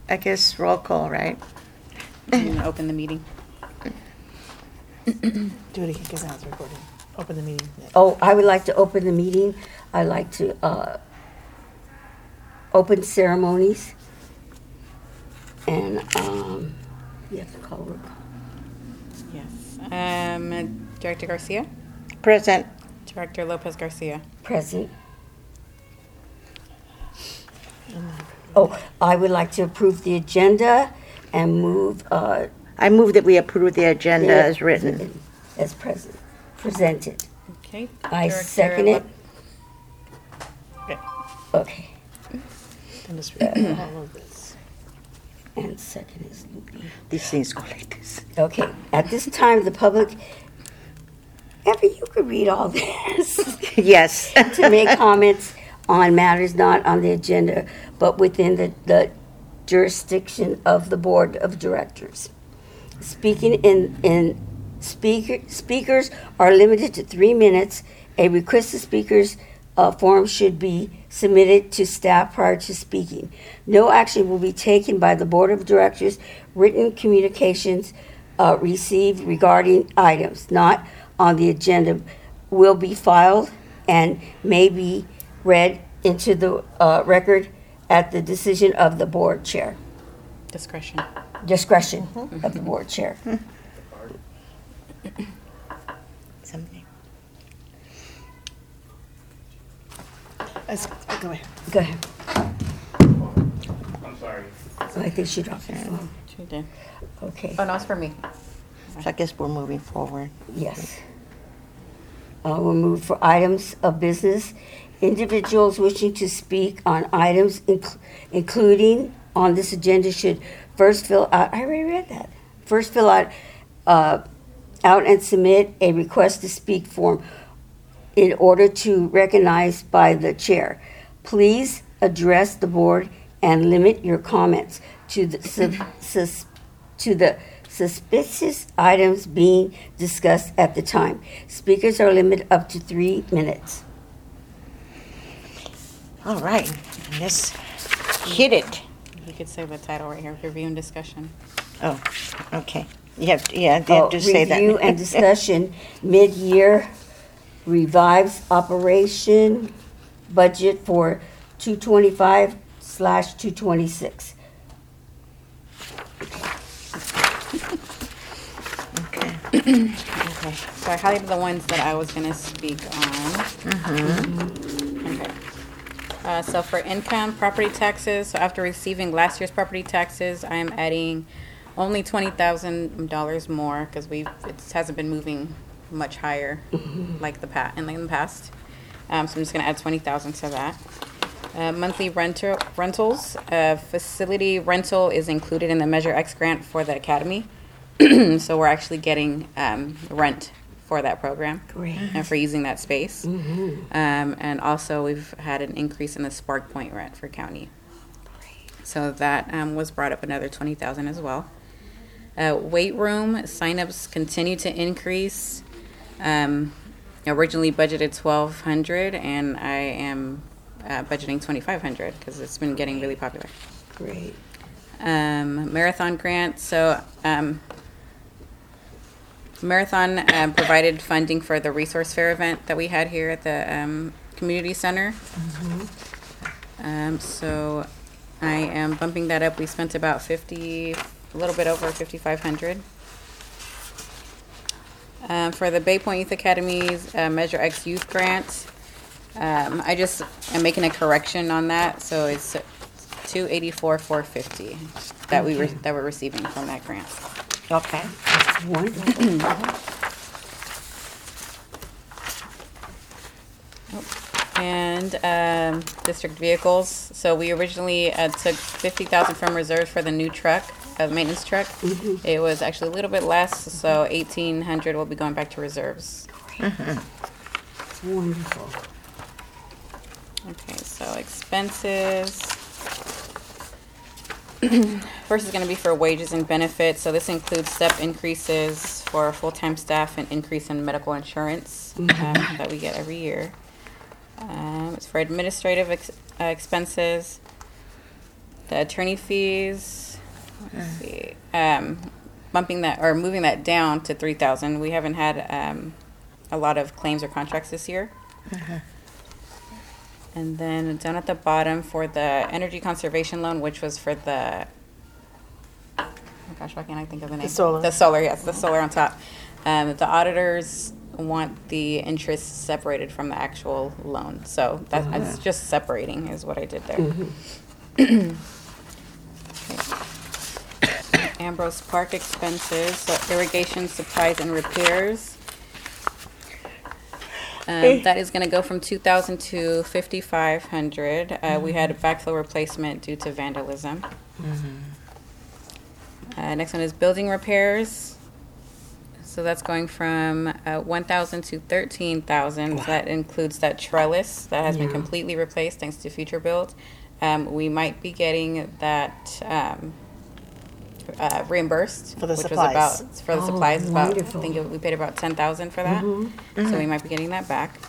I guess roll call, right? And open the meeting. Do it again, because now it's recording. Open the meeting. Oh, I would like to open the meeting. I'd like to open ceremonies. And you have to call roll call. Yes. Director Garcia? Present. Director Lopez Garcia? Present. Oh, I would like to approve the agenda and move I move that we approve the agenda as written. as presented. Okay. I Director second it. Okay. Okay. And just read all of this. And second is These things go like this. okay. At this time, the public, Effie, you could read all this. Yes. To make comments on matters not on the agenda, but within the jurisdiction of the Board of Directors. Speakers are limited to 3 minutes. A requested speaker's form should be submitted to staff prior to speaking. No action will be taken by the Board of Directors. Written communications received regarding items not on the agenda will be filed and may be read into the record at the decision of the board chair. Discretion. Discretion of the board chair. Something. Go ahead. Go ahead. I'm sorry. So I think she dropped her phone. She did. Okay, Oh, no, it's for me. So I guess we're moving forward. yes. We'll move for items of business. Individuals wishing to speak on items including on this agenda should first fill out, I already read that. First fill out and submit a request to speak form in order to recognize by the chair. Please address the board and limit your comments to the suspicious items being discussed at the time. Speakers are limited up to 3 minutes. All right. Let's hit it. You could say the title right here, review and discussion. Oh, okay. You have to say that. Review and discussion, mid-year revives operation budget for 225/226. Okay. Okay. So I highlighted the ones that I was going to speak on. Okay. So for income, property taxes, so after receiving last year's property taxes, I am adding only $20,000 more because it hasn't been moving much higher like in the past. So I'm just going to add $20,000 to that. Monthly rentals, facility rental is included in the Measure X grant for the academy. So we're actually getting rent for that program. Great. And for using that space. And also we've had an increase in the Spark Point rent for county. So that was brought up another $20,000 as well. Weight room signups continue to increase. Originally budgeted $1,200 and I am budgeting $2,500 because it's been getting really popular. Great. Marathon grant. So Marathon provided funding for the resource fair event that we had here at the community center. So I am bumping that up. We spent about a little bit over $5,500. For the Bay Point Youth Academy's Measure X Youth Grant, I just am making a correction on that. So it's $284,450 that we're receiving from that grant. Okay. Wonderful. And district vehicles. So we originally took $50,000 from reserves for the new truck, maintenance truck. It was actually a little bit less, so $1,800 will be going back to reserves. Wonderful. Okay, so expenses. First is going to be for wages and benefits. So this includes step increases for full-time staff and increase in medical insurance that we get every year. It's for administrative expenses. The attorney fees, let's see, bumping that or moving that down to 3,000. We haven't had a lot of claims or contracts this year. And then down at the bottom for the energy conservation loan, which was for the, oh gosh, why can't I think of the name? solar. The solar, yes, the solar on top. The auditors want the interest separated from the actual loan. So that's just separating is what I did there. Okay. Ambrose Park expenses, so irrigation supplies and repairs. That is going to go from 2,000 to 5,500. We had a backflow replacement due to vandalism. Next one is building repairs. So that's going from 1,000 to 13,000. That includes that trellis that has been completely replaced thanks to future build. We might be getting that reimbursed For the which supplies. was about for the supplies. About wonderful. I think we paid about 10,000 for that, so we might be getting that back.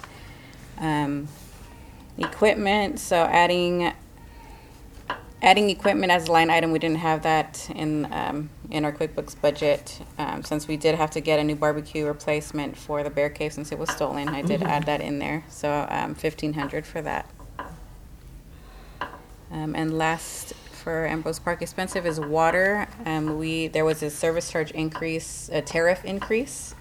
Equipment. So adding equipment as a line item, we didn't have that in our QuickBooks budget since we did have to get a new barbecue replacement for the bear cave since it was stolen. I did add that in there, so 1,500 for that. And last for Ambrose Park expensive is water. There was a service charge increase, a tariff increase,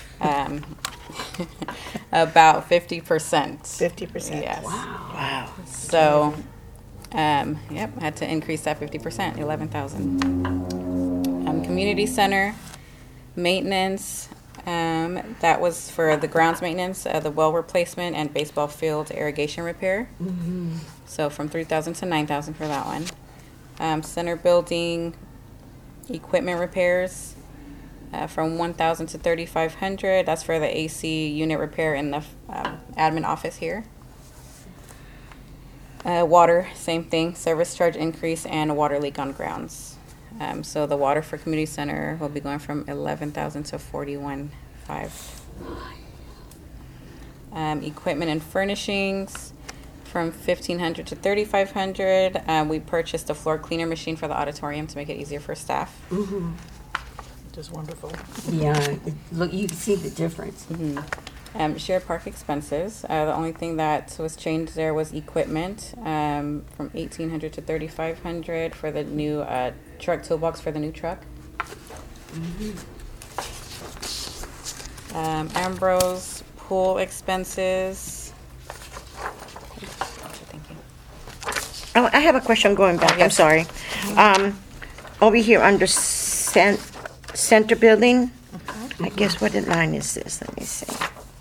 about 50%. 50%. Yes. Wow. So, yep, had to increase that 50%, 11,000. Community center maintenance. That was for the grounds maintenance, the well replacement, and baseball field irrigation repair. So from 3,000 to 9,000 for that one. Center building equipment repairs from 1,000 to 3,500. That's for the AC unit repair in the admin office here. Water, same thing, service charge increase and a water leak on grounds. So the water for community center will be going from 11,000 to 41,500. Equipment and furnishings from 1,500 to 3,500. We purchased a floor cleaner machine for the auditorium to make it easier for staff. Just wonderful. Yeah, look, you can see the difference. Shared park expenses. The only thing that was changed there was equipment from 1,800 to 3,500 for the new truck toolbox for the new truck. Ambrose pool expenses. Thank you. Oh, I have a question going back. I'm Yes. sorry. Over here under center building, I guess what line is this? Let me see.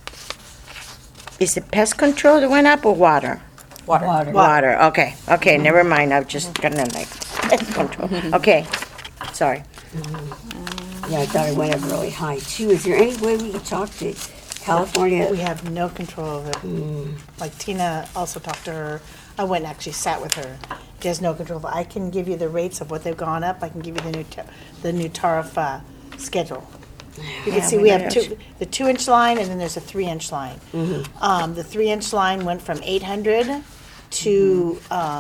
Is it pest control that went up or water? Water. Water. Okay. Okay. Never mind. I'm just gonna like pest control. Okay. Sorry. Yeah, I thought it went up really high too. Is there any way we could talk to California? We have no control of it. Like Tina also talked to her. I went and actually sat with her. She has no control. I can give you the rates of what they've gone up. I can give you the new tariff schedule. You can see we have the 2-inch line and then there's a 3-inch line. The 3-inch line went from 800 to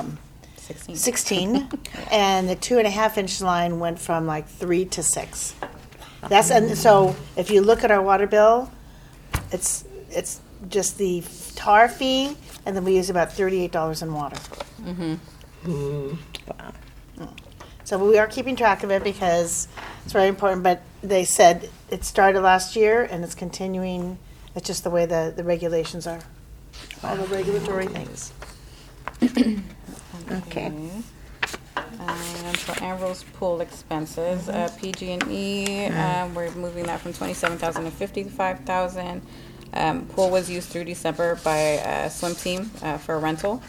16, and the 2.5-inch line went from like 3 to 6. And so if you look at our water bill, it's just the tar fee, and then we use about $38 in water. So we are keeping track of it because it's very important, but they said it started last year and it's continuing. It's just the way the regulations are, all the regulatory things. Okay. So Ambrose pool expenses, PG&E, we're moving that from 27,000 to 55,000. Pool was used through December by Swim Team for rental.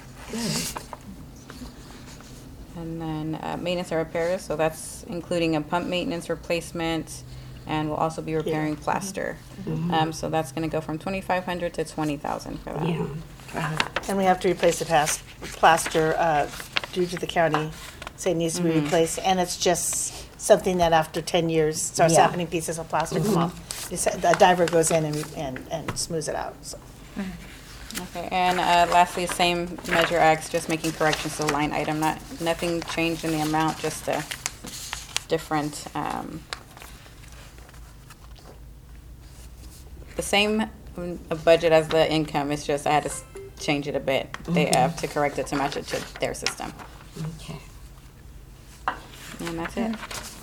And then maintenance and repairs, so that's including a pump maintenance replacement, and we'll also be repairing plaster. So that's going to go from 2,500 to 20,000 for that. Yeah. And we have to replace the plaster due to the county say it needs to be replaced. And it's just something that after 10 years starts happening, pieces of plaster come off. A diver goes in and smooths it out. So. Okay, and lastly, same Measure X, just making corrections to the line item, nothing changed in the amount, just a different, the same budget as the income, it's just I had to change it a bit. They have to correct it to match it to their system. Okay. And that's it.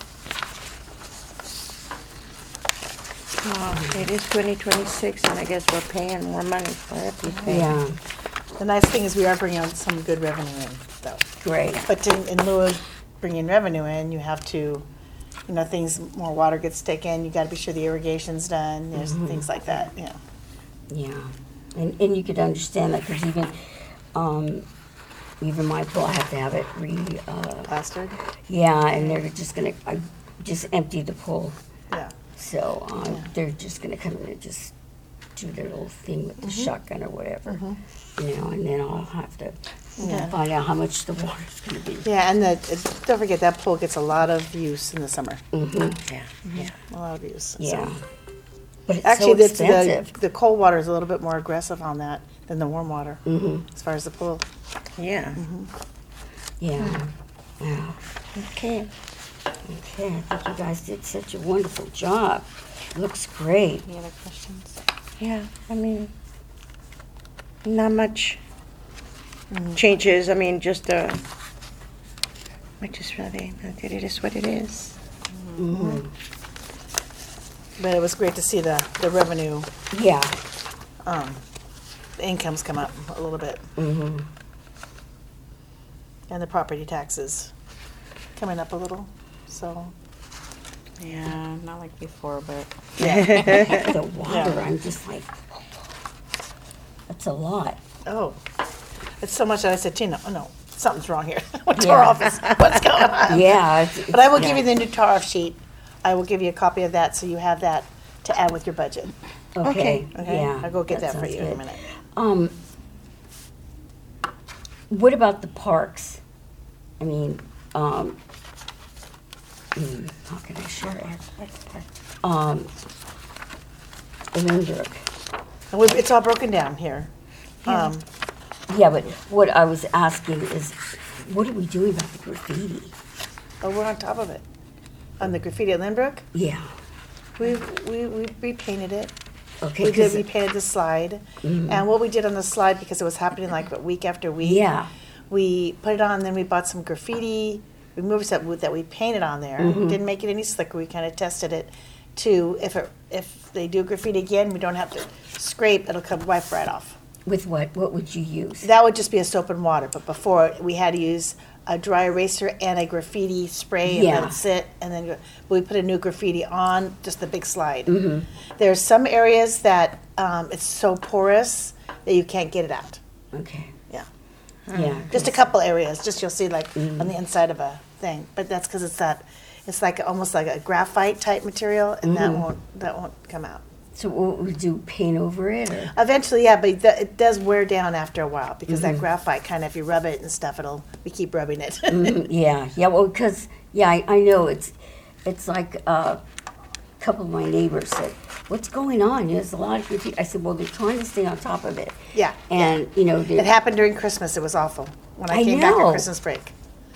It is 2026, and I guess we're paying more money for everything. Yeah, The nice thing is we are bringing on some good revenue in, though. great. But in lieu of bringing revenue in, you have to, things, more water gets taken, you gotta be sure the irrigation's done, there's things like that, Yeah, and you could understand that because even my pool, I have to have it Plastered, yeah, and they're just I just empty the pool. yeah. So they're just gonna come in and just do their little thing with the shotgun or whatever, and then I'll have to find out how much the water's gonna be. Yeah, and don't forget, that pool gets a lot of use in the summer, Yeah, yeah. a lot of use. So- Yeah, but it's Actually, so expensive. the cold water is a little bit more aggressive on that than the warm water, as far as the pool. Yeah. Yeah. Wow. Okay. Okay, I think you guys did such a wonderful job. Looks great. Any other questions? Yeah, I mean, not much changes. I mean, just which is really, it is what it is. But it was great to see the revenue, Yeah. the incomes come up a little bit. And the property taxes coming up a little, so. Yeah, not like before, but The water, I'm just like, that's a lot. Oh, it's so much that I said, Tina, oh no, something's wrong here. Went to our office, what's going on? Yeah. But I will give you the new tariff sheet. I will give you a copy of that, so you have that to add with your budget. Okay. Okay? Yeah. I'll go get that for sounds you in a good. minute. What about the parks? I mean, how can I share it? Lindbergh. And it's all broken down here. Yeah, but what I was asking is, what are we doing about the graffiti? Oh, we're on top of it. On the graffiti at Lynbrook, Yeah. we repainted it. Okay. We 'cause- repainted the slide. And what we did on the slide, because it was happening like week after week. Yeah. We put it on, then we bought some graffiti, removed that that we painted on there. Didn't make it any slicker. We kind of tested it to, if they do graffiti again, we don't have to scrape, it'll come wipe right off. With what? What would you use? That would just be a soap and water, but before, we had to use a dry eraser and a graffiti spray and let Yeah. it sit, and then we put a new graffiti on, just the big slide. There's some areas that it's so porous that you can't get it out. Okay. Yeah. Yeah. Just a couple areas, just you'll see like on the inside of a thing, but that's because it's like almost like a graphite type material, and that won't come out. So what would we do? Paint over it? Or? Eventually, yeah, but it does wear down after a while because that graphite kind of, if you rub it and stuff, we keep rubbing it. Yeah. Yeah. Well, because I know it's like a couple of my neighbors said, "What's going on? There's a lot of graffiti." I said, "Well, they're trying to stay on top of it." Yeah. And It they're happened during Christmas. It was awful when I I came back know. on Christmas break.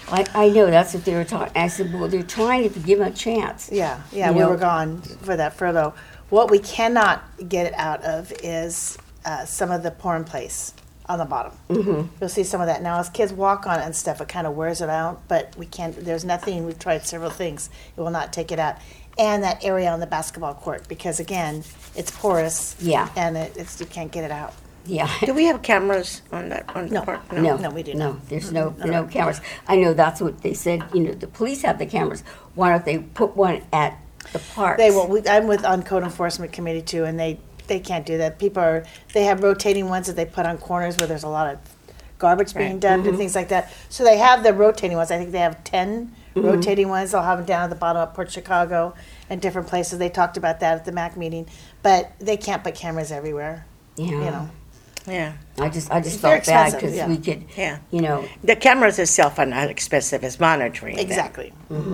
I know that's what they were talking. I said, "Well, they're trying to give them a chance." Yeah, You we know? were gone for that furlough. What we cannot get it out of is some of the porn place on the bottom. You'll see some of that. Now, as kids walk on it and stuff, it kind of wears it out, but we can't, there's nothing, we've tried several things, it will not take it out. And that area on the basketball court, because again, it's porous. Yeah. And you can't get it out. Yeah. Do we have cameras on the No. park? No, No, we do No, not. there's no cameras. I know that's what they said. The police have the cameras. Why don't they put one at the parks? They will. I'm on code enforcement committee too, and they can't do that. They have rotating ones that they put on corners where there's a lot of garbage being dumped and things like that. So they have the rotating ones. I think they have 10 rotating ones. They'll have them down at the bottom of Port Chicago and different places. They talked about that at the MAC meeting, but they can't put cameras everywhere. Yeah. You know. Yeah, I just very felt bad expensive, because yeah. we could, yeah. The cameras itself are not expensive as monitoring them. Exactly.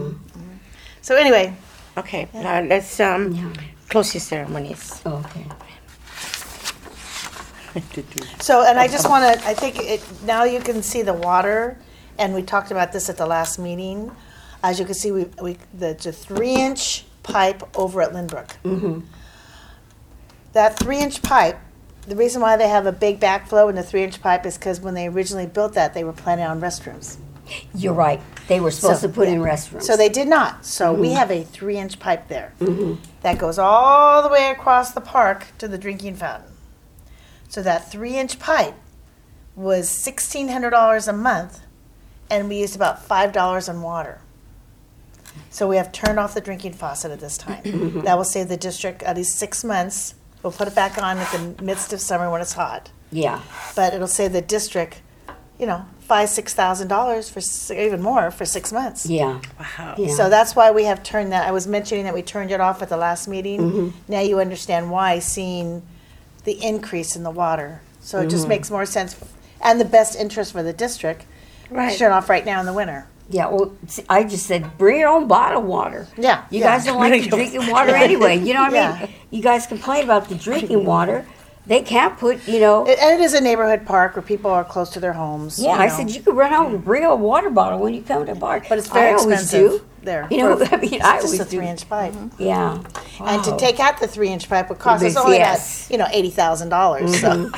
So anyway, Okay, now let's close the ceremonies. okay. So, and I just want to, I think it, now you can see the water, and we talked about this at the last meeting. As you can see, the 3-inch pipe over at Lynbrook. That 3-inch pipe, the reason why they have a big backflow in the 3-inch pipe is because when they originally built that, they were planning on restrooms. You're right. They were supposed So, to put in yeah. restrooms. So they did not. So we have a 3-inch pipe there that goes all the way across the park to the drinking fountain. So that 3-inch pipe was $1,600 a month, and we used about $5 on water. So we have turned off the drinking faucet at this time. That will save the district at least 6 months. We'll put it back on at the midst of summer when it's hot. Yeah. But it'll save the district, $5,000-$6,000 for even more for 6 months. Yeah. Wow. Yeah. So that's why we have turned that. I was mentioning that we turned it off at the last meeting. Now you understand why, seeing the increase in the water. So it just makes more sense and the best interest for the district Right. to turn off right now in the winter. Yeah, well, see, I just said, bring your own bottled water. Yeah, You yeah. guys don't like the drinking water anyway. You know what I Yeah. mean? You guys complain about the drinking water. They can't put, And it is a neighborhood park where people are close to their homes. Yeah, I said you could run home and bring a water bottle when you come to the park. But it's very I always expensive do. there. You know, for- I mean, I it's always just a do. 3-inch pipe. Yeah. And to Wow. take out the 3-inch pipe would cost us Big only yes. about, $80,000. So,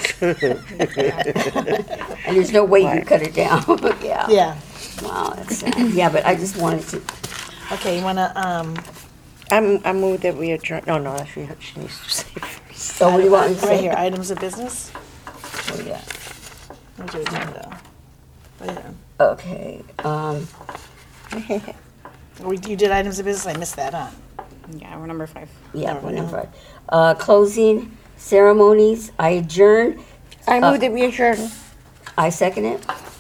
And there's no way you can cut it down. Yeah. yeah. Wow, that's sad. Yeah, but I just wanted to. Okay, you want to, I move that we adjourn. No, no, she needs to say first. So what do you want me to right say? here, items of business? What do you got? Where's your agenda? Right here. Okay. You did items of business, I missed that, huh? Yeah, we're number 5. Yeah, whatever. Closing ceremonies. I adjourn. I move that we adjourn. I second it.